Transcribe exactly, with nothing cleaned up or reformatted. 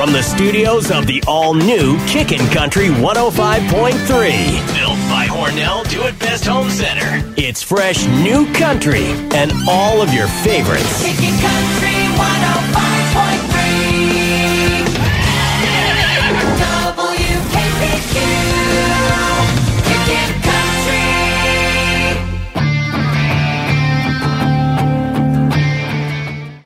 from the studios of the all-new Kickin' Country one oh five point three. Built by Hornell Do-It-Best Home Center. It's fresh new country and all of your favorites. Kickin' Country.